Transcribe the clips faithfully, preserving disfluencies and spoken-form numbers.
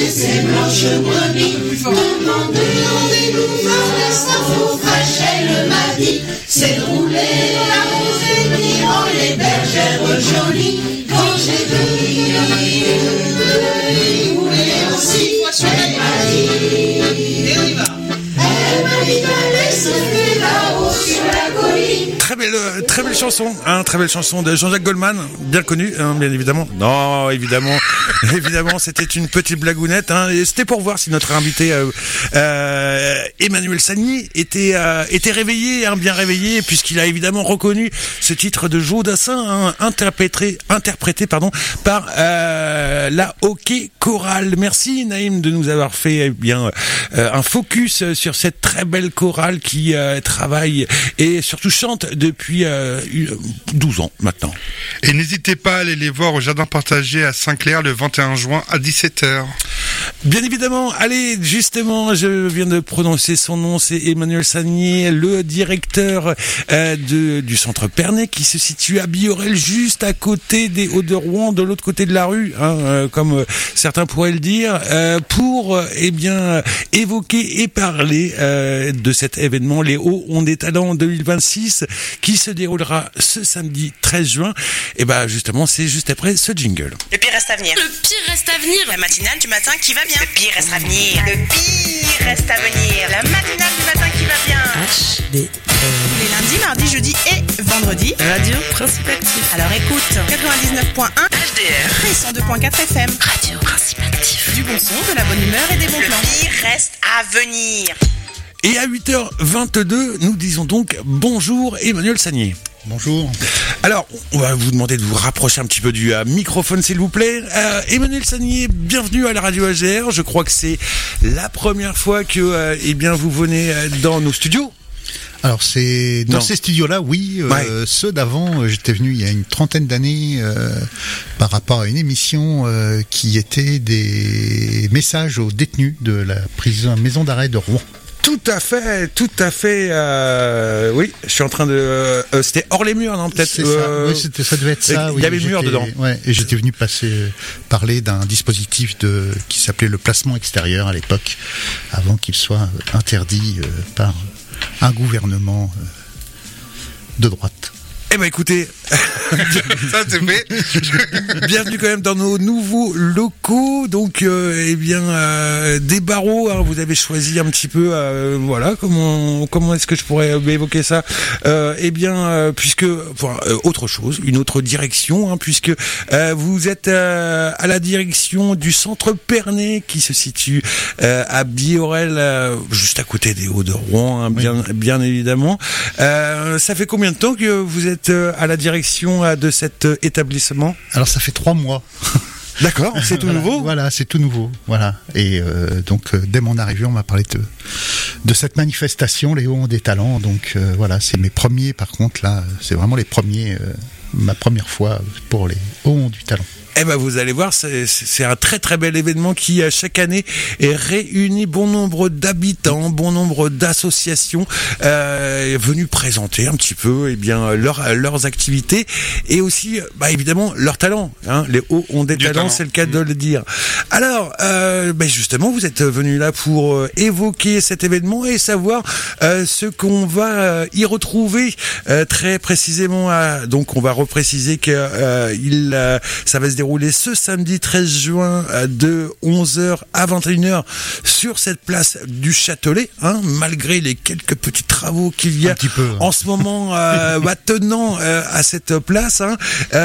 ces blanches brebis. Demandez rendez-vous, ça vous crachait le matin. C'est rouler la rosée, mirant les bergères jolies. Quand j'ai venu, rouler aussi, elle m'a dit, elle m'a dit d'aller se faire là-haut sur la colline. Très belle, très belle chanson, hein, très belle chanson de Jean-Jacques Goldman, bien connu, hein, bien évidemment. Non, évidemment, évidemment, c'était une petite blagounette, hein, et c'était pour voir si notre invité euh, euh, Emmanuel Sagnier était euh, était réveillé, hein, bien réveillé, puisqu'il a évidemment reconnu ce titre de Joe Dassin, hein, interprété, interprété, pardon, par euh, la Hockey Chorale. Merci Naïm de nous avoir fait eh bien euh, un focus sur cette très belle chorale qui euh, travaille et surtout chante depuis euh, douze ans maintenant. Et n'hésitez pas à aller les voir au Jardin Partagé à Saint-Clair le vingt et un juin à dix-sept heures. Bien évidemment, allez, justement, je viens de prononcer son nom, c'est Emmanuel Sagnier, le directeur euh, de, du centre Pernay qui se situe à Biorel, juste à côté des Hauts-de-Rouen, de l'autre côté de la rue, hein, euh, comme euh, certains pourraient le dire, euh, pour euh, eh bien évoquer et parler euh, de cet événement, les Hauts ont des talents deux mille vingt-six, qui se déroulera ce samedi treize juin. Et ben justement, c'est juste après ce jingle. Le pire reste à venir. Le pire reste à venir. La matinale du matin qui va bien. Le pire reste à venir. Le pire reste à venir. La matinale du matin qui va bien. H D R. Les lundis, mardis, jeudis et vendredis. Radio Principe Actif. Alors écoute, quatre-vingt-dix-neuf point un H D R et cent deux point quatre F M. Radio Principe Actif. Du bon son, de la bonne humeur et des bons plans. Le pire reste à venir. Et à huit heures vingt-deux, nous disons donc bonjour Emmanuel Sagnier. Bonjour. Alors, on va vous demander de vous rapprocher un petit peu du euh, microphone, s'il vous plaît. Euh, Emmanuel Sagnier, bienvenue à la radio A G R. Je crois que c'est la première fois que, euh, eh bien, vous venez dans nos studios. Alors c'est dans non. ces studios-là, oui. Euh, ouais. Ceux d'avant, euh, j'étais venu il y a une trentaine d'années euh, par rapport à une émission euh, qui était des messages aux détenus de la prison maison d'arrêt de Rouen. Tout à fait, tout à fait. Euh, oui, je suis en train de. Euh, c'était hors les murs, non peut-être. C'est ça. Euh, oui, c'était, ça devait être ça. Il y oui, avait le mur dedans. Ouais, et j'étais venu passer parler d'un dispositif de qui s'appelait le placement extérieur à l'époque, avant qu'il soit interdit euh, par un gouvernement euh, de droite. Eh ben écoutez, ça c'est fait. Bienvenue quand même dans nos nouveaux locaux. Donc euh, eh bien euh, des barreaux. Hein, vous avez choisi un petit peu. Euh, voilà comment comment est-ce que je pourrais évoquer ça euh, Eh bien euh, puisque enfin, euh, autre chose, une autre direction, hein, puisque euh, vous êtes euh, à la direction du centre Pernay qui se situe euh, à Biorel, euh, juste à côté des Hauts-de-Rouen, hein, bien oui. bien évidemment. Euh, ça fait combien de temps que vous êtes à la direction de cet établissement? Alors ça fait trois mois. D'accord, c'est tout voilà, nouveau. Voilà, c'est tout nouveau. Voilà. Et euh, donc euh, dès mon arrivée, on m'a parlé de de cette manifestation, les Hauts ont des talents. Donc euh, voilà, c'est mes premiers. Par contre là, c'est vraiment les premiers. Euh, ma première fois pour les Hauts ont du talent. Eh ben vous allez voir, c'est, c'est un très très bel événement qui chaque année réunit bon nombre d'habitants, bon nombre d'associations euh, venus présenter un petit peu eh bien leur, leurs activités et aussi bah évidemment leurs talents. Hein. Les Hauts ont des talents, talent. C'est le cas mmh. de le dire. Alors euh, ben justement, vous êtes venus là pour euh, évoquer cet événement et savoir euh, ce qu'on va euh, y retrouver euh, très précisément. À, donc on va repréciser que euh, il euh, ça va se dérouler ce samedi treize juin de onze heures à vingt et une heures sur cette place du Châtelet, hein, malgré les quelques petits travaux qu'il y a peu, hein. en ce moment euh, bah, tenant euh, à cette place. Hein,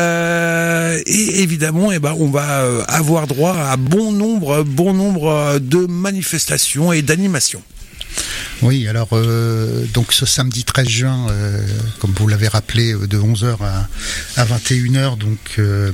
euh, et évidemment, eh ben, on va avoir droit à bon nombre, bon nombre de manifestations et d'animations. Oui, alors euh, donc ce samedi treize juin, euh, comme vous l'avez rappelé, de onze heures à, à vingt et une heures, donc euh,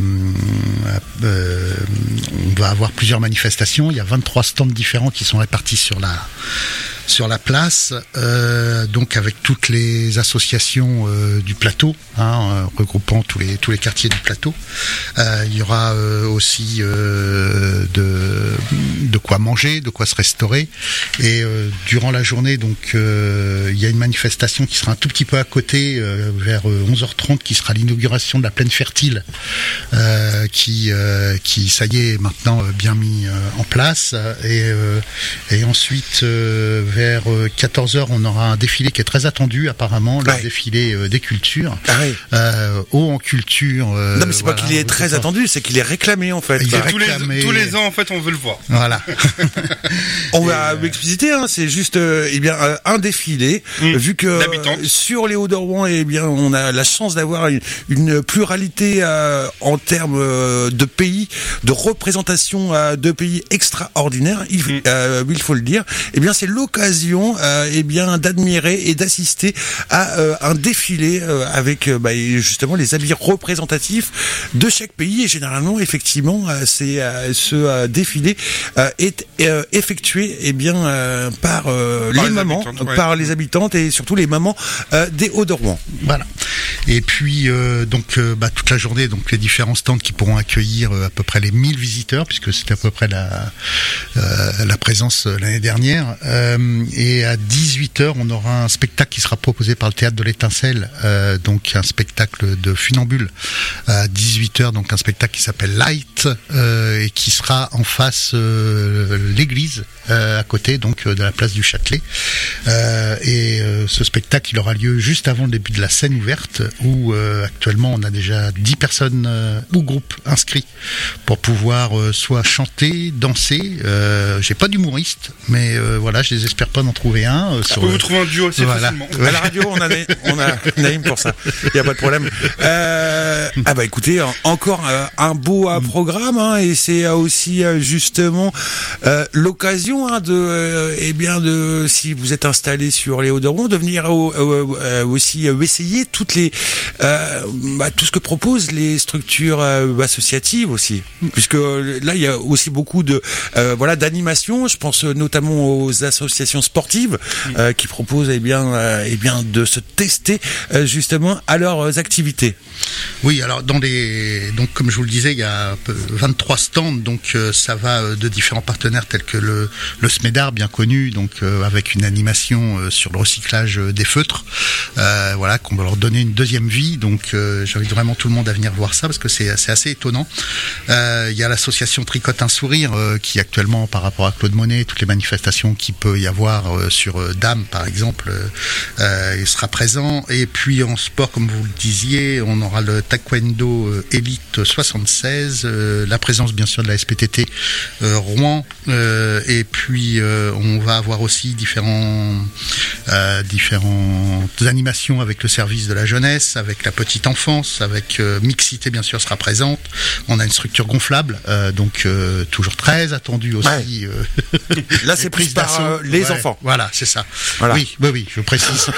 euh, on va avoir plusieurs manifestations. Il y a vingt-trois stands différents qui sont répartis sur la sur la place, euh, donc avec toutes les associations euh, du plateau, hein, euh, regroupant tous les tous les quartiers du plateau. Euh, il y aura euh, aussi euh, de de quoi quoi manger, de quoi se restaurer. Et euh, durant la journée, donc, euh, il y a une manifestation qui sera un tout petit peu à côté, euh, vers onze heures trente, qui sera l'inauguration de la plaine fertile, euh, qui, euh, qui, ça y est, maintenant euh, bien mis euh, en place. Et, euh, et ensuite, euh, vers quatorze heures, on aura un défilé qui est très attendu, apparemment, le ouais. défilé euh, des cultures. Ah oui. Euh, haut en culture. Euh, non, mais c'est voilà, pas qu'il est très pas... attendu, c'est qu'il est réclamé en fait. Il est Tous les, réclamé. tous les ans, en fait, on veut le voir. Voilà. On va euh... expliciter, hein, c'est juste euh, eh bien euh, un défilé, mmh. vu que euh, sur les Hauts-de-Rouen, eh bien on a la chance d'avoir une, une pluralité euh, en termes euh, de pays, de représentation euh, de pays extraordinaires. Il, mmh. euh, il faut le dire. Eh bien c'est l'occasion, euh, eh bien d'admirer et d'assister à euh, un défilé euh, avec euh, bah, justement les habits représentatifs de chaque pays. Et généralement, effectivement, euh, c'est euh, ce euh, défilé euh, est euh, effectué eh bien euh, par, euh, par les, les mamans, ouais. par les habitantes et surtout les mamans euh, des Hauts-de-Rouen. Voilà. Et puis euh, donc euh, bah, toute la journée, donc les différents stands qui pourront accueillir euh, à peu près les mille visiteurs, puisque c'était à peu près la euh, la présence euh, l'année dernière. Euh, et à dix-huit heures, on aura un spectacle qui sera proposé par le théâtre de l'Étincelle, euh, donc un spectacle de funambule à dix-huit heures, donc un spectacle qui s'appelle Light euh, et qui sera en face euh, l'église euh, à côté donc de la place du Châtelet. Euh, et euh, ce spectacle, il aura lieu juste avant le début de la scène ouverte, où euh, actuellement on a déjà dix personnes euh, ou groupes inscrits pour pouvoir euh, soit chanter, danser. Euh, j'ai pas d'humoriste, mais euh, voilà, je désespère pas d'en trouver un. Euh, sur, on peut vous trouver un duo assez voilà. facilement. À la radio, on a, on a Naïm pour ça. Il n'y a pas de problème. Euh, ah bah écoutez, encore euh, un beau euh, programme, hein, et c'est euh, aussi euh, justement euh, l'occasion hein, de, euh, eh bien de, si vous êtes installé sur les Hauts-de-Rouen, de venir euh, euh, aussi euh, essayer toutes les, euh, bah, tout ce que proposent les structures euh, associatives aussi, puisque euh, là il y a aussi beaucoup de, euh, voilà, d'animation. Je pense notamment aux associations sportives euh, qui proposent eh bien, euh, eh bien de se tester euh, justement à leurs activités. Oui, alors dans les, donc comme je vous le disais, il y a vingt-trois stands, donc euh, ça va de différents partenaires tels que le, le SMEDAR, bien connu, donc euh, avec une animation euh, sur le recyclage des feutres, euh, voilà, qu'on va leur donner une deuxième vie. Donc euh, j'invite vraiment tout le monde à venir voir ça parce que c'est, c'est assez étonnant. Euh, il y a l'association Tricote un sourire euh, qui actuellement, par rapport à Claude Monet, toutes les manifestations qu'il peut y avoir euh, sur euh, Dame par exemple, euh, il sera présent. Et puis en sport, comme vous le disiez, on aura le Taekwondo euh, Elite soixante-seize, euh, la présence bien sûr de la S P T T euh, Rouen, euh, et puis euh, on va avoir aussi différents euh, différentes animations avec le service de la jeunesse, avec la petite enfance, avec euh, Mixité bien sûr sera présente. On a une structure gonflable, euh, donc euh, toujours très attendue aussi. Ouais. Euh, Là c'est prise par euh, les ouais, enfants. Voilà, c'est ça. Voilà. Oui, oui, oui, je précise.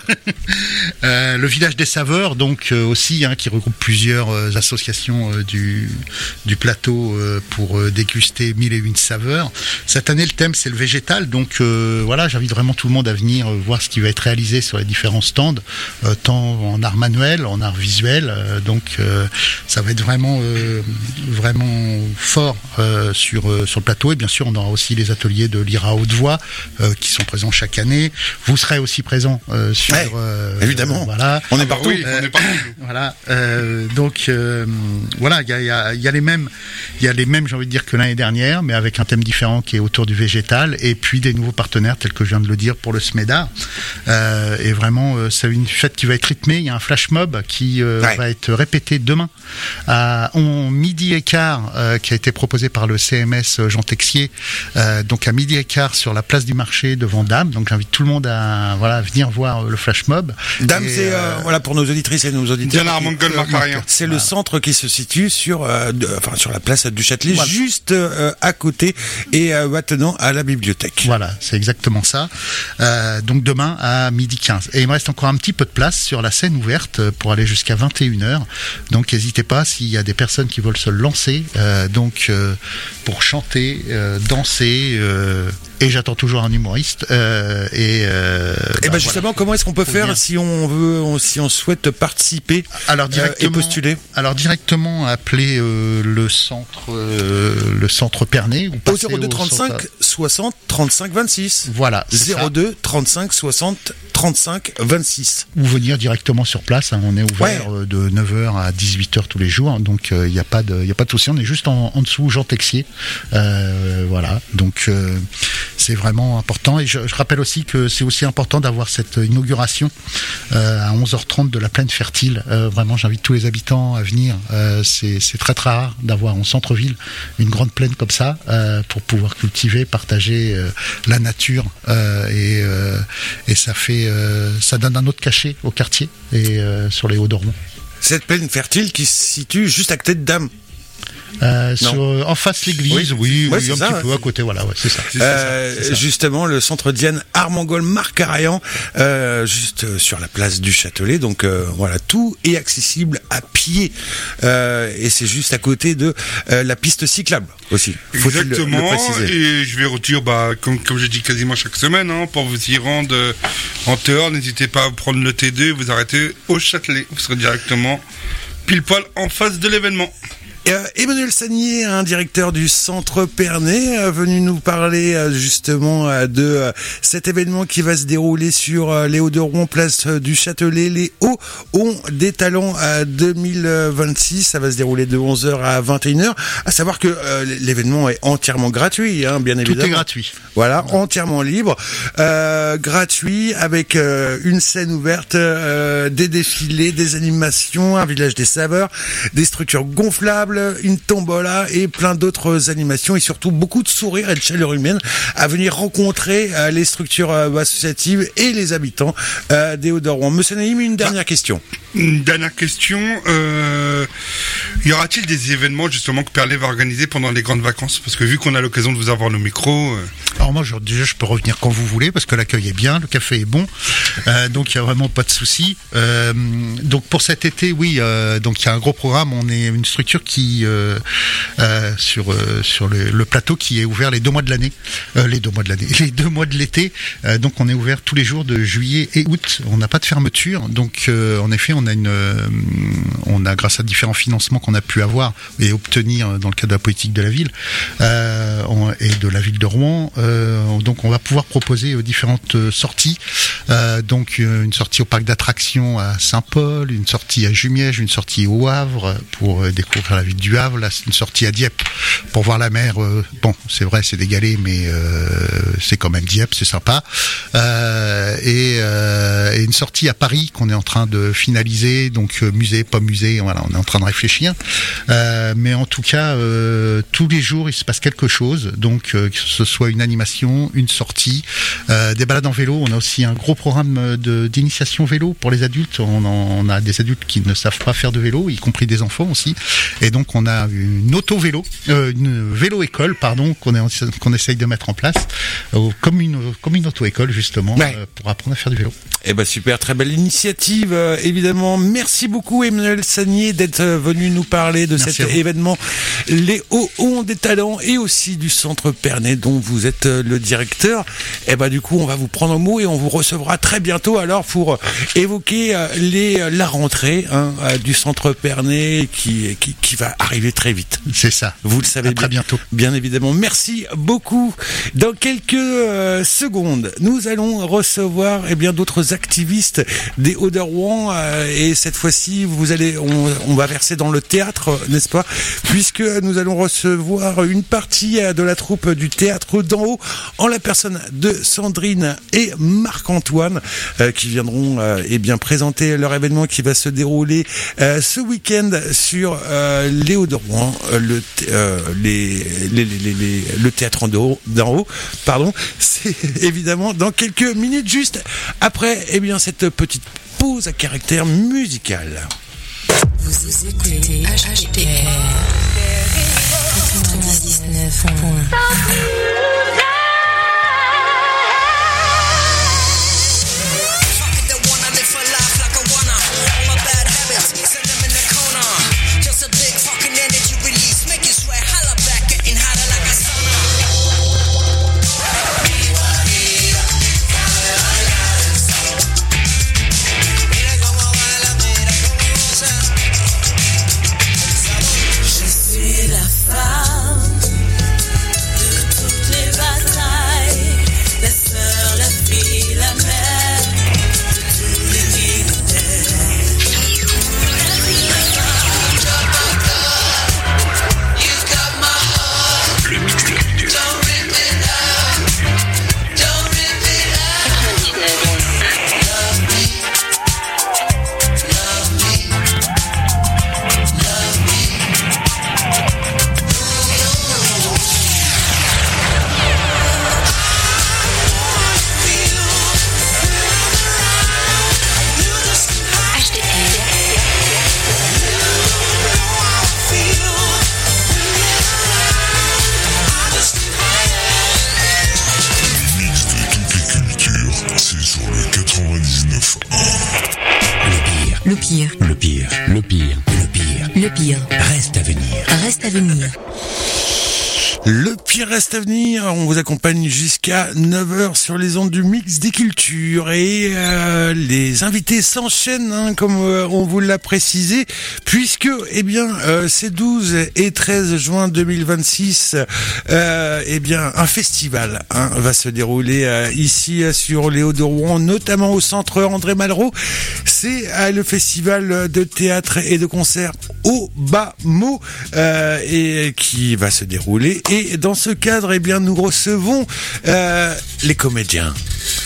euh, le village des saveurs, donc euh, aussi, hein, qui regroupe plusieurs euh, associations euh, du du plateau euh, pour euh, déguster mille et une saveurs. Cette année, le thème c'est le végétal, donc euh, voilà, j'invite vraiment tout le monde à venir euh, voir ce qui va être réalisé sur les différents stands, euh, tant en art manuel, en art visuel. Euh, donc euh, ça va être vraiment euh, vraiment fort euh, sur euh, sur le plateau. Et bien sûr, on aura aussi les ateliers de l'I R A Haute-Voix euh, qui sont présents chaque année. Vous serez aussi présents euh, sur ouais, euh, évidemment. Euh, voilà. On est partout. Oui, Euh, on est partout. Voilà. Euh, donc euh, voilà, il y a, y, a, y a les mêmes, il y a les mêmes, j'ai envie de dire que l'année dernière, mais avec un thème différent qui est autour du végétal, et puis des nouveaux partenaires tels que je viens de le dire pour le SMEDAR. Euh, et vraiment, euh, c'est une fête qui va être rythmée. Il y a un flash mob qui euh, ouais. va être répété demain à on, midi et quart, euh, qui a été proposé par le C M S Jean Texier. Euh, donc à midi et quart sur la place du marché devant Dame. Donc j'invite tout le monde à voilà venir voir le flash mob. Dame, et, c'est euh, euh, voilà pour nos auditrices et nos auditeurs. Diana Armand-Gold, euh, Marc Marien. C'est voilà. Le centre qui se situe sur, euh, de, enfin sur la place du Châtelet, voilà. juste euh, à côté et euh, maintenant à la bibliothèque. Voilà, c'est exactement ça. Euh, donc demain à midi quinze. Et il me reste encore un petit peu de place sur la scène ouverte pour aller jusqu'à vingt et une heures. Donc n'hésitez pas s'il y a des personnes qui veulent se lancer, euh, donc euh, pour chanter, euh, danser. Euh, et j'attends toujours un humoriste. Euh, et euh, et bah, ben justement, voilà. comment est-ce qu'on peut Faut faire venir. si on veut, on- si on souhaite participer Alors euh, et directement, postuler alors directement appeler euh, le centre, euh, le centre Pernay ou au passer zéro deux au trente-cinq centre- soixante trente-cinq vingt-six. Voilà, c'est ça. zéro deux trente-cinq soixante trente-cinq vingt-six. Ou venir directement sur place. Hein. On est ouvert Ouais. euh, de neuf heures à dix-huit heures tous les jours, donc il euh, n'y a pas de, y a pas de souci. On est juste en, en dessous Jean Texier, euh, voilà. Donc euh, c'est vraiment important. Et je, je rappelle aussi que c'est aussi important d'avoir cette inauguration euh, à onze heures trente de la plaine fertile. Euh, vraiment, j'invite tous les habitants à venir. Euh, c'est, c'est très très rare d'avoir en centre-ville une grande plaine comme ça euh, pour pouvoir cultiver, partager euh, la nature euh, et, euh, et ça fait, euh, ça donne un autre cachet au quartier et euh, sur les Hauts-de-Rouen. Cette plaine fertile qui se situe juste à côté de Dame. Euh, sur, en face l'église, Oui. oui, Ouais, oui, c'est un ça, petit ouais. peu à côté, voilà, ouais, c'est ça. Euh, c'est ça. Justement, le centre Diane Armangol Marcarayan, euh, juste euh, sur la place du Châtelet. Donc euh, voilà, tout est accessible à pied euh, et c'est juste à côté de euh, la piste cyclable aussi. Faut-il le- Exactement, le préciser. et je vais redire, bah, comme, comme je dis quasiment chaque semaine, hein, pour vous y rendre euh, en Théor, n'hésitez pas à prendre le T deux, vous arrêtez au Châtelet, vous serez directement pile poil en face de l'événement. Euh, Emmanuel Sagnier, un directeur du centre Pernay, euh, venu nous parler euh, justement euh, de euh, cet événement qui va se dérouler sur euh, les Hauts-de-Rouen, place euh, du Châtelet. Les Hauts ont des talents à deux mille vingt-six. Ça va se dérouler de onze heures à vingt et une heures. À savoir que euh, l'événement est entièrement gratuit, hein, bien Tout évidemment. est gratuit. Voilà, entièrement libre, euh, gratuit, avec euh, une scène ouverte, euh, des défilés, des animations, un village des saveurs, des structures gonflables, une tombola et plein d'autres animations et surtout beaucoup de sourires et de chaleur humaine à venir rencontrer euh, les structures euh, associatives et les habitants euh, des Hauts-de-Rouen. Monsieur Naïm, une dernière question. Une dernière question, euh, y aura-t-il des événements justement que Pernay va organiser pendant les grandes vacances? Parce que vu qu'on a l'occasion de vous avoir le micro... Euh... Alors moi, je, déjà, je peux revenir quand vous voulez parce que l'accueil est bien, le café est bon, euh, donc il y a vraiment pas de souci. Euh, donc pour cet été, oui, euh, donc il y a un gros programme. On est une structure qui euh, euh, sur euh, sur le, le plateau qui est ouvert les deux mois de l'année, euh, les deux mois de l'année, les deux mois de l'été. Euh, donc on est ouvert tous les jours de juillet et août. On n'a pas de fermeture. Donc euh, en effet, on a une, euh, on a grâce à différents financements qu'on a pu avoir et obtenir dans le cadre de la politique de la ville euh, on, et de la ville de Rouen. Euh, donc on va pouvoir proposer euh, différentes euh, sorties. Euh, donc euh, une sortie au parc d'attractions à Saint-Paul, une sortie à Jumièges, une sortie au Havre pour euh, découvrir la ville du Havre, là c'est une sortie à Dieppe pour voir la mer. Euh, bon, c'est vrai, c'est des galets, mais euh, c'est quand même Dieppe, c'est sympa. Euh, et, euh, et une sortie à Paris qu'on est en train de finaliser, donc euh, musée, pas musée, voilà, on est en train de réfléchir. Euh, mais en tout cas, euh, tous les jours il se passe quelque chose, donc euh, que ce soit une animation, une sortie, euh, des balades en vélo. On a aussi un gros programme de, d'initiation vélo pour les adultes. On, en, on a des adultes qui ne savent pas faire de vélo, y compris des enfants aussi. Et donc on a une auto-vélo, euh, une vélo-école, pardon, qu'on, est, qu'on essaye de mettre en place, euh, comme une, comme une auto-école justement, Ouais. euh, pour apprendre à faire du vélo. Eh ben super, très belle initiative, euh, évidemment. Merci beaucoup Emmanuel Sagnier d'être euh, venu nous parler de Merci cet à vous. événement Les Hauts ont des talents et aussi du centre Pernay dont vous êtes euh, le directeur. Eh ben du coup, on va vous prendre au mot et on vous recevra très bientôt alors pour euh, évoquer euh, les euh, la rentrée hein, euh, du centre Pernay qui, qui qui va arriver très vite. C'est ça. Vous le savez À très bien. bientôt. Bien évidemment. Merci beaucoup. Dans quelques euh, secondes, nous allons recevoir eh bien d'autres activistes des Hauts-de-Rouen euh, et cette fois-ci, vous allez, on, on va verser dans le théâtre, euh, n'est-ce pas? Puisque nous allons recevoir une partie euh, de la troupe du théâtre d'en haut en la personne de Sandrine et Marc-Antoine euh, qui viendront euh, eh bien présenter leur événement qui va se dérouler euh, ce week-end sur euh, les Hauts-de-Rouen, euh, le, th- euh, les, les, les, les, les- le théâtre d'en haut, d'en haut, pardon. C'est évidemment dans quelques minutes juste après eh bien cette petite pause à caractère musical. Vous écoutez H P R quatre-vingt-dix-neuf point un. pire. Le pire, le pire, le pire. Le pire Reste à venir. reste à venir. Le pire reste à venir, on vous accompagne jusqu'à neuf heures sur les ondes du Mix des Cultures et euh, les invités s'enchaînent hein, comme euh, on vous l'a précisé puisque eh bien euh, ces douze et treize juin deux mille vingt-six euh, eh bien un festival hein, va se dérouler euh, ici sur les Hauts de Rouen, notamment au centre André Malraux. C'est euh, le festival de théâtre et de concert au Bas-Mot euh, et qui va se dérouler. Et dans ce cadre, eh bien, nous recevons euh, les comédiens,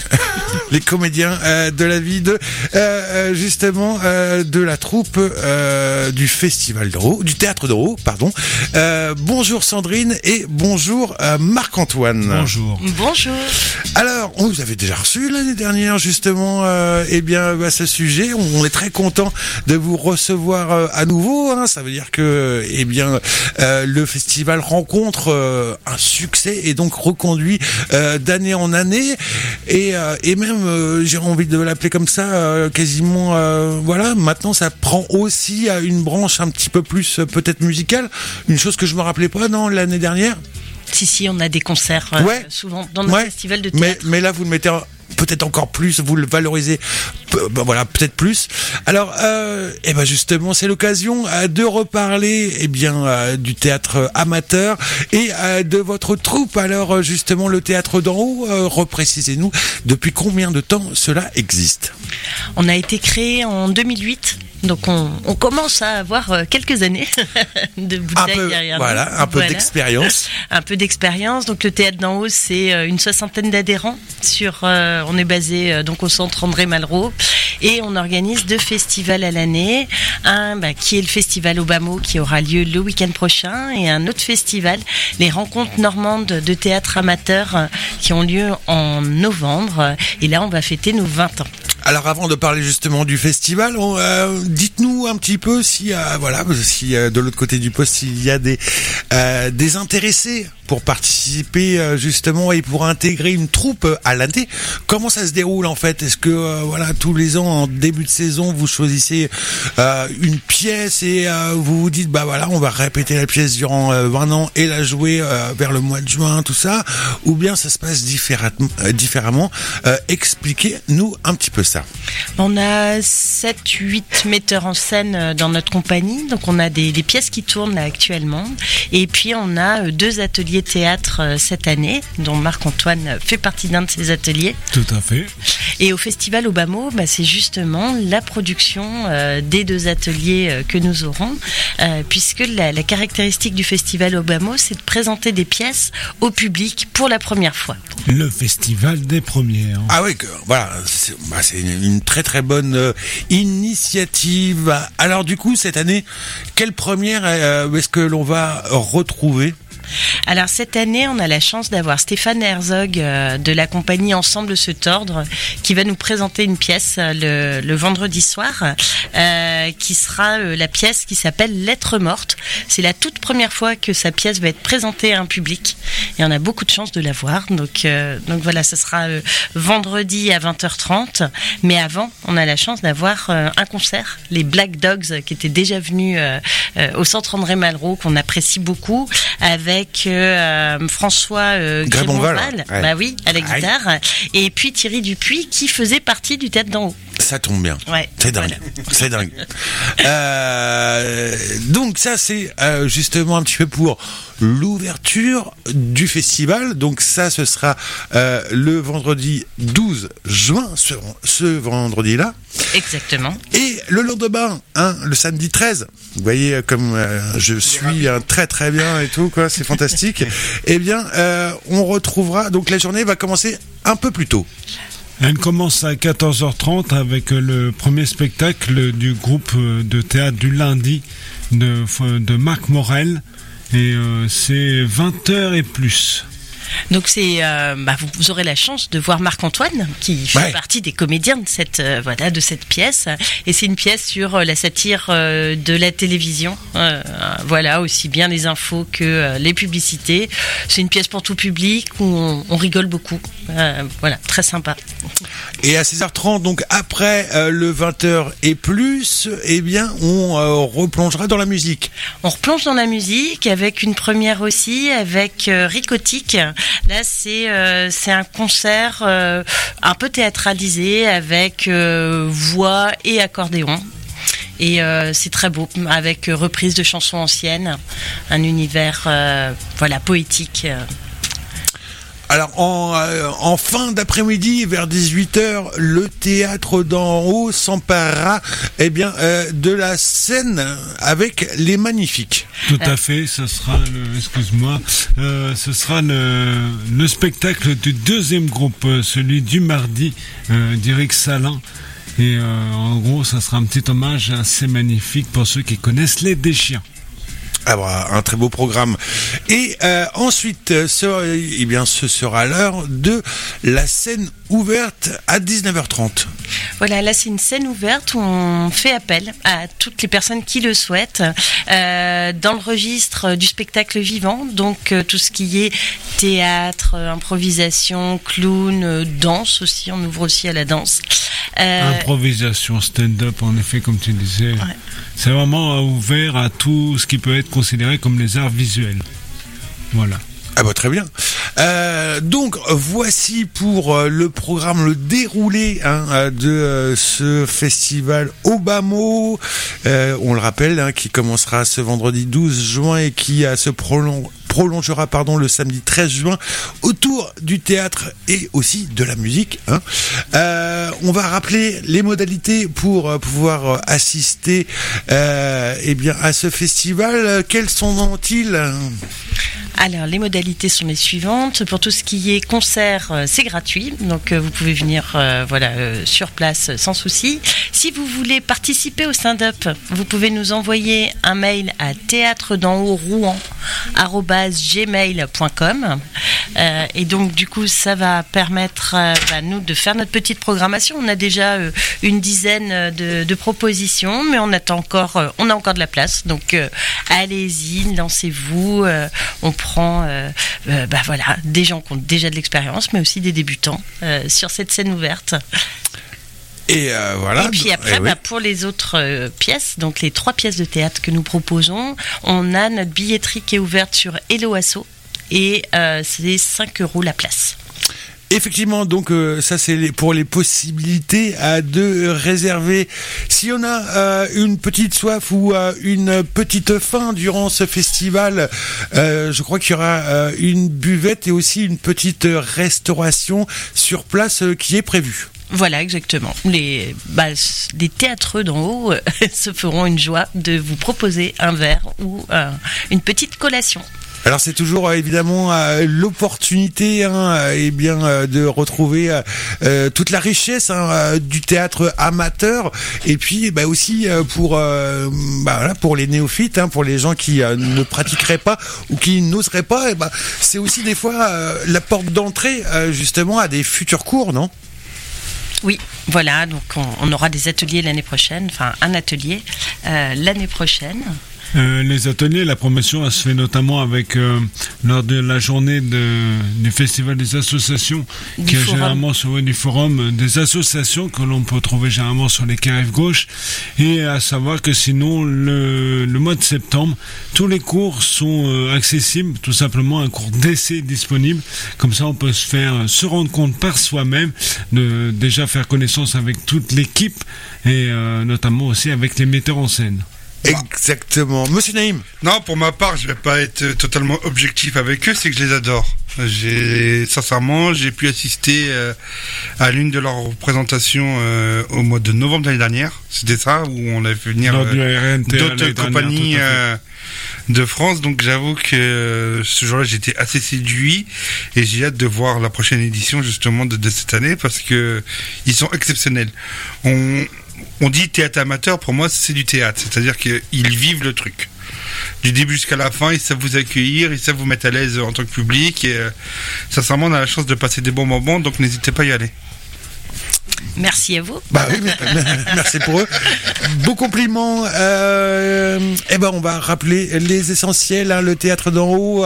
les comédiens euh, de la vie de euh, justement euh, de la troupe euh, du festival d'Euro, du théâtre d'Euro, pardon. Euh, bonjour Sandrine et bonjour euh, Marc-Antoine. Bonjour. Bonjour. Alors, on vous avait déjà reçu l'année dernière justement, euh, eh bien, à ce sujet. On est très content de vous recevoir euh, à nouveau. Hein. Ça veut dire que, eh bien, euh, le festival rencontre euh, un succès et donc reconduit euh, d'année en année. Et, euh, et même, euh, j'ai envie de l'appeler comme ça, euh, quasiment, euh, voilà. Maintenant, ça prend aussi à une branche un petit peu plus euh, peut-être musicale. Une chose que je me rappelais pas, non, l'année dernière. Si, si, on a des concerts euh, Ouais. souvent dans nos Ouais. festivals de Mais, théâtre. mais là, vous le mettez peut-être encore plus, vous le valorisez, peu- ben voilà, peut-être plus. Alors, euh, eh ben justement, c'est l'occasion euh, de reparler, eh bien, euh, du théâtre amateur et euh, de votre troupe. Alors, euh, justement, le théâtre d'en haut, euh, reprécisez-nous, depuis combien de temps cela existe ? On a été créé en deux mille huit. Donc on, on commence à avoir euh, quelques années de Un bouteilles peu, derrière voilà, nous. un peu Voilà. d'expérience. Un peu d'expérience. Donc le théâtre d'en haut, c'est euh, une soixantaine d'adhérents. Sur, euh, on est basé euh, donc au centre André Malraux et on organise deux festivals à l'année. Un bah, qui est le festival au Bas-Mot qui aura lieu le week-end prochain et un autre festival, les rencontres normandes de théâtre amateur euh, qui ont lieu en novembre. Et là, on va fêter nos vingt ans. Alors avant de parler justement du festival, on, euh, dites-nous un petit peu si euh, voilà, si euh, de l'autre côté du poste il y a des euh, des intéressés pour participer euh, justement et pour intégrer une troupe à l'année. Comment ça se déroule en fait ? Est-ce que euh, voilà, tous les ans en début de saison vous choisissez euh, une pièce et euh, vous vous dites bah voilà, on va répéter la pièce durant euh, vingt ans et la jouer euh, vers le mois de juin, tout ça, ou bien ça se passe différemment, euh, différemment euh, expliquez-nous un petit peu ça. On a sept huit metteurs en scène dans notre compagnie, donc on a des, des pièces qui tournent là actuellement, et puis on a deux ateliers théâtre cette année, dont Marc-Antoine fait partie d'un de ces ateliers. Tout à fait. Et au festival au Bas-Mot, bah, c'est justement la production euh, des deux ateliers euh, que nous aurons, euh, puisque la, la caractéristique du festival au Bas-Mot, c'est de présenter des pièces au public pour la première fois. Le festival des premières. Ah oui, que, voilà, c'est, bah, c'est une, une très très bonne euh, initiative. Alors du coup, cette année, quelle première euh, est-ce que l'on va retrouver ? Alors cette année, on a la chance d'avoir Stéphane Herzog euh, de la compagnie Ensemble se tordre qui va nous présenter une pièce euh, le, le vendredi soir euh, qui sera euh, la pièce qui s'appelle Lettre morte. C'est la toute première fois que sa pièce va être présentée à un public et on a beaucoup de chance de la voir. Donc, euh, donc voilà, ce sera euh, vendredi à vingt heures trente. Mais avant, on a la chance d'avoir euh, un concert, les Black Dogs qui étaient déjà venus euh, euh, au centre André Malraux, qu'on apprécie beaucoup, avec avec euh, François euh, Grémonval, Grémonval, ouais. bah oui, à la Ouais. guitare, et puis Thierry Dupuis qui faisait partie du théâtre d'en haut. Ça tombe bien. Ouais, C'est dingue. voilà. C'est dingue. Euh, donc ça, c'est euh, justement un petit peu pour l'ouverture du festival. Donc ça, ce sera euh, le vendredi douze juin, ce, ce vendredi-là. Exactement. Et le lendemain, hein, le samedi treize, vous voyez euh, comme euh, je suis euh, très très bien et tout, quoi, c'est fantastique. Eh bien, euh, on retrouvera, donc la journée va commencer un peu plus tôt. Elle commence à quatorze heures trente avec le premier spectacle du groupe de théâtre du lundi de, de Marc Morel. Et euh, c'est vingt heures et plus. Donc c'est, euh, bah, vous, vous aurez la chance de voir Marc-Antoine qui fait Ouais. partie des comédiens de cette, euh, voilà, de cette pièce. Et c'est une pièce sur euh, la satire euh, de la télévision. Euh, voilà, aussi bien les infos que euh, les publicités. C'est une pièce pour tout public où on, on rigole beaucoup. Euh, voilà, très sympa. Et à seize heures trente, donc après euh, le vingt heures et plus, eh bien, on euh, replongera dans la musique. On replonge dans la musique avec une première aussi, avec euh, Ricotique. Là, c'est euh, c'est un concert euh, un peu théâtralisé avec euh, voix et accordéon. Et euh, c'est très beau, avec euh, reprise de chansons anciennes, un univers euh, voilà poétique. euh. Alors en, euh, en fin d'après-midi, vers dix-huit heures, le théâtre d'en haut s'emparera eh bien, euh, de la scène avec les Magnifiques. Tout à fait, ce sera le, excuse-moi, euh, ce sera le, le spectacle du deuxième groupe, euh, celui du mardi, euh, d'Éric Salin. Et euh, en gros, ça sera un petit hommage assez magnifique pour ceux qui connaissent les Déchiens. Ah bah, un très beau programme. Et euh, ensuite, euh, ce, eh bien, ce sera l'heure de la scène ouverte à dix-neuf heures trente. Voilà, là c'est une scène ouverte où on fait appel à toutes les personnes qui le souhaitent euh, dans le registre du spectacle vivant, donc euh, tout ce qui est théâtre, euh, improvisation, clown, euh, danse aussi, on ouvre aussi à la danse. Euh, Improvisation, stand-up, en effet, comme tu disais. Ouais. C'est vraiment euh, ouvert à tout ce qui peut être considéré comme les arts visuels. Voilà. Ah bah très bien. Euh, donc voici pour euh, le programme, le déroulé hein, euh, de euh, ce festival Obamo. Euh, on le rappelle, hein, qui commencera ce vendredi douze juin et qui euh, se prolonge. prolongera pardon, le samedi treize juin autour du théâtre et aussi de la musique. Hein. Euh, on va rappeler les modalités pour euh, pouvoir euh, assister euh, eh bien, à ce festival. Quels sont-ils ? Alors, les modalités sont les suivantes. Pour tout ce qui est concert, euh, c'est gratuit. Donc, euh, vous pouvez venir euh, voilà, euh, sur place euh, sans souci. Si vous voulez participer au stand-up, vous pouvez nous envoyer un mail à théâtre d'en haut rouen arobase gmail point com. Euh, et donc, du coup, ça va permettre à bah, nous de faire notre petite programmation. On a déjà euh, une dizaine de, de propositions, mais on attend encore, euh, on a encore de la place. Donc, euh, allez-y, lancez-vous. Euh, on prend euh, euh, bah, voilà, des gens qui ont déjà de l'expérience, mais aussi des débutants euh, sur cette scène ouverte. Et euh, voilà. Et puis après, eh bah, oui. pour les autres euh, pièces, donc les trois pièces de théâtre que nous proposons, on a notre billetterie qui est ouverte sur Hello Asso et euh, c'est cinq euros la place. Effectivement, donc euh, ça c'est les, pour les possibilités euh, de réserver. Si on a euh, une petite soif ou euh, une petite faim durant ce festival, euh, je crois qu'il y aura euh, une buvette et aussi une petite restauration sur place euh, qui est prévue. Voilà, exactement. Les, bah, les théâtreux d'en haut euh, se feront une joie de vous proposer un verre ou euh, une petite collation. Alors c'est toujours euh, évidemment euh, l'opportunité hein, euh, eh bien euh, de retrouver euh, euh, toute la richesse hein, euh, du théâtre amateur et puis bah, aussi euh, pour euh, bah, voilà, pour les néophytes, hein, pour les gens qui euh, ne pratiqueraient pas ou qui n'oseraient pas, et bah, c'est aussi des fois euh, la porte d'entrée euh, justement à des futurs cours, non ? Oui, voilà, donc on, on aura des ateliers l'année prochaine, enfin un atelier euh, l'année prochaine. Euh, les ateliers, la promotion, elle se fait notamment avec euh, lors de la journée de, du festival des associations, Du qui est forum. généralement sur du forum euh, des associations que l'on peut trouver généralement sur les quais rive gauche. Et à savoir que sinon, le, le mois de septembre, tous les cours sont euh, accessibles, tout simplement un cours d'essai disponible. Comme ça, on peut se faire euh, se rendre compte par soi-même, de déjà faire connaissance avec toute l'équipe et euh, notamment aussi avec les metteurs en scène. Exactement. Monsieur Naïm. Non, pour ma part, je vais pas être totalement objectif avec eux, c'est que je les adore. J'ai, sincèrement, j'ai pu assister euh, à l'une de leurs représentations euh, au mois de novembre de l'année dernière. C'était ça, où on a fait venir Lors du euh, R N T d'autres l'année dernière, compagnies tout à fait. euh, de France. Donc j'avoue que euh, ce jour-là, j'étais assez séduit et j'ai hâte de voir la prochaine édition justement de, de cette année parce que ils sont exceptionnels. On On dit théâtre amateur, pour moi c'est du théâtre, c'est-à-dire qu'ils vivent le truc. du début jusqu'à la fin. Ils savent vous accueillir, ils savent vous mettre à l'aise en tant que public. Et euh, sincèrement, on a la chance de passer des bons moments, donc n'hésitez pas à y aller. Merci à vous. Bah oui, mais, merci pour eux. Beaux compliments. Euh, eh ben, on va rappeler les essentiels. Hein, le théâtre d'en haut,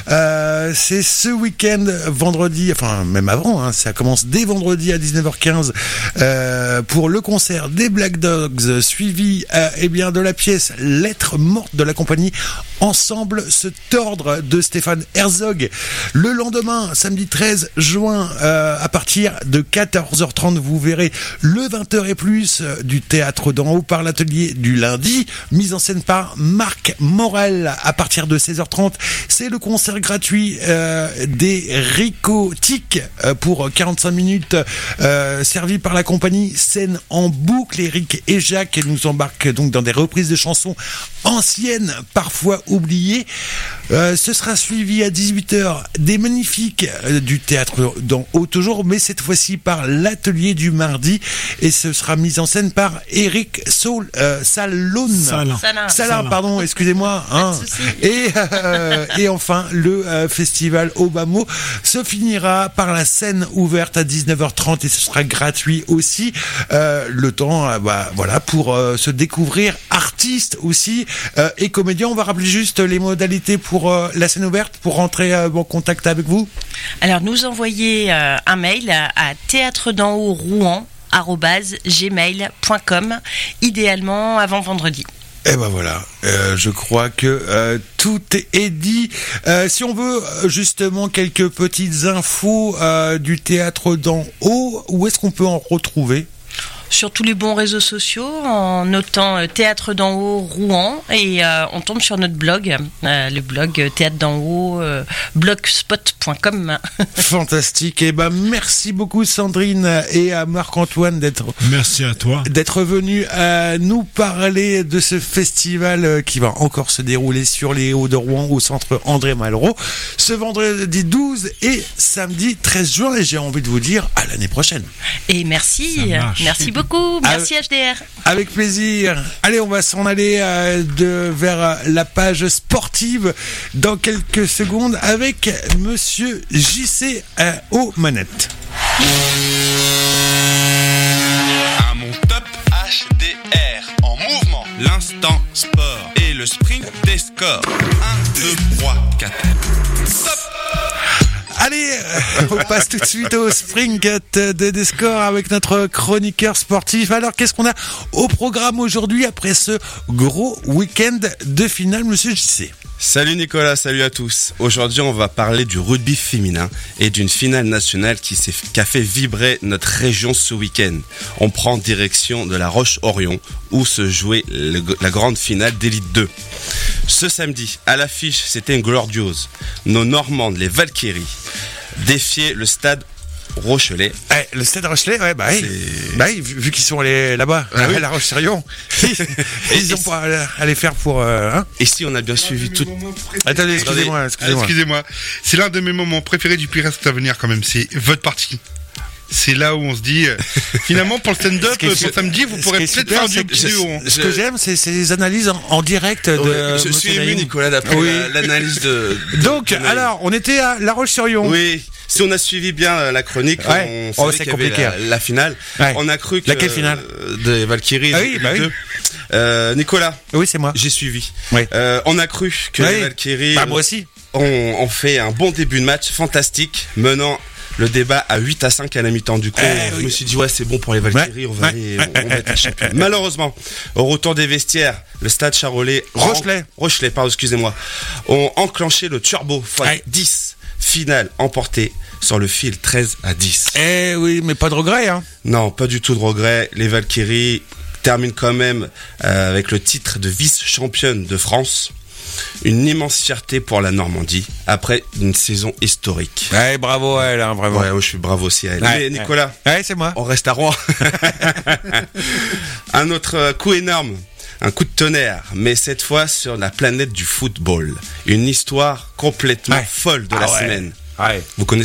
euh, c'est ce week-end, vendredi, enfin même avant. Hein, ça commence dès vendredi à dix-neuf heures quinze euh, pour le concert des Black Dogs, suivi euh, eh bien de la pièce Lettre morte de la compagnie Ensemble se tordre de Stéphane Herzog. Le lendemain, samedi treize juin, euh, à partir de quatorze heures trente, vous verrez le vingt heures et plus du théâtre d'en haut par l'atelier du lundi, mise en scène par Marc Morel. À partir de seize heures trente, c'est le concert gratuit euh, des Ricotiques euh, pour quarante-cinq minutes, euh, servi par la compagnie Scène en boucle. Eric et Jacques nous embarquent donc dans des reprises de chansons anciennes, parfois oubliées. Euh, ce sera suivi à dix-huit heures des magnifiques euh, du théâtre d'en haut toujours, mais cette fois-ci par l'atelier du mardi, et ce sera mis en scène par Eric Saul, euh, Salon. Salin. Salin. Salin, pardon, excusez-moi. Hein. Et, euh, et enfin, le euh, festival Obamo se finira par la scène ouverte à dix-neuf heures trente, et ce sera gratuit aussi. Euh, le temps, euh, bah, voilà, pour euh, se découvrir artistes aussi euh, et comédiens. On va rappeler juste les modalités pour euh, la scène ouverte, pour rentrer euh, en contact avec vous. Alors, nous envoyer euh, un mail à, à théâtre d'en haut rouen arobase gmail point com, idéalement avant vendredi. Et ben voilà, euh, je crois que euh, tout est dit. Euh, si on veut justement quelques petites infos euh, du théâtre d'en haut, où est-ce qu'on peut en retrouver ? Sur tous les bons réseaux sociaux, en notant euh, Théâtre d'en haut Rouen, et euh, on tombe sur notre blog, euh, le blog euh, Théâtre d'en haut, euh, blogspot point com. Fantastique. Et ben merci beaucoup Sandrine et à Marc-Antoine d'être Merci à toi. d'être venus euh, nous parler de ce festival euh, qui va encore se dérouler sur les Hauts de Rouen au centre André Malraux ce vendredi douze et samedi treize juin, et j'ai envie de vous dire à l'année prochaine. Et merci, Ça marche. merci beaucoup, merci H D R. Avec plaisir. Allez, on va s'en aller euh, de, vers la page sportive dans quelques secondes avec Monsieur J C euh, aux manettes. À mon top H D R en mouvement, l'instant sport et le sprint des scores. un, deux, trois, quatre. Stop. Allez, on passe tout de suite au sprint de, des scores avec notre chroniqueur sportif. Alors, qu'est-ce qu'on a au programme aujourd'hui après ce gros week-end de finale, Monsieur J C? Salut Nicolas, salut à tous. Aujourd'hui, on va parler du rugby féminin et d'une finale nationale qui, s'est, qui a fait vibrer notre région ce week-end. On prend direction de la Roche-Orion où se jouait le, la grande finale d'Élite deux. Ce samedi, à l'affiche, c'était une glorieuse. Nos Normandes, les Valkyries, défiaient le stade Rochelet. Eh, le stade Rochelet, ouais, bah oui. Bah oui, vu, vu qu'ils sont allés là-bas, Ah à oui. la Roche-sur-Yon, ils, ils ont pas à, à les faire pour. Euh, hein Et si on a bien suivi tout. Attendez, excusez-moi, excusez-moi. Excusez-moi. C'est l'un de mes moments préférés du Pirates à venir quand même. C'est votre partie. C'est là où on se dit, euh, finalement, pour le stand-up, Ce qui est pour su- samedi, vous ce pourrez qui est peut-être super, faire c'est du que vidéo. je- Ce que j'aime, c'est, c'est les analyses en, en direct de. Ouais, je Monsieur suis ému, Daillon. Nicolas, d'après Oui. la- l'analyse de. de- Donc, de l'analyse. alors, on était à La Roche-sur-Yon. Oui, si on a suivi bien euh, la chronique, Ouais. on Oh, savait c'est qu'il y avait compliqué. la, la finale. Ouais. On a cru que Laquelle finale euh, des Valkyries. Ah oui, bah oui. deux. Euh, Nicolas, Oui, c'est moi. j'ai suivi. Oui. Euh, on a cru que Oui. les Valkyries Bah, moi aussi. ont, ont fait un bon début de match, fantastique, menant le débat à huit à cinq à la mi-temps. Du coup, Eh, je oui. me suis dit, ouais, c'est bon pour les Valkyries, Ouais, on va ouais, aller, ouais, on, on va être les champions. Malheureusement, au retour des vestiaires, le stade Charolais, Rochelet. Rochelet, pardon, excusez-moi, ont enclenché le turbo fois Ouais. dix, finale emportée sur le fil treize à dix. Eh oui, mais pas de regret, hein. Non, pas du tout de regret. Les Valkyries terminent quand même euh, avec le titre de vice-championne de France. Une immense fierté pour la Normandie après une saison historique. Ouais, bravo à elle, hein, vraiment. Ouais, ouais, je suis bravo aussi à elle. Ouais, Mais Nicolas, Ouais, c'est moi. on reste à Rouen. Un autre euh, coup énorme, un coup de tonnerre, mais cette fois sur la planète du football. Une histoire complètement Ouais. folle de Ah la ouais. semaine. Ouais. Vous connaissez ?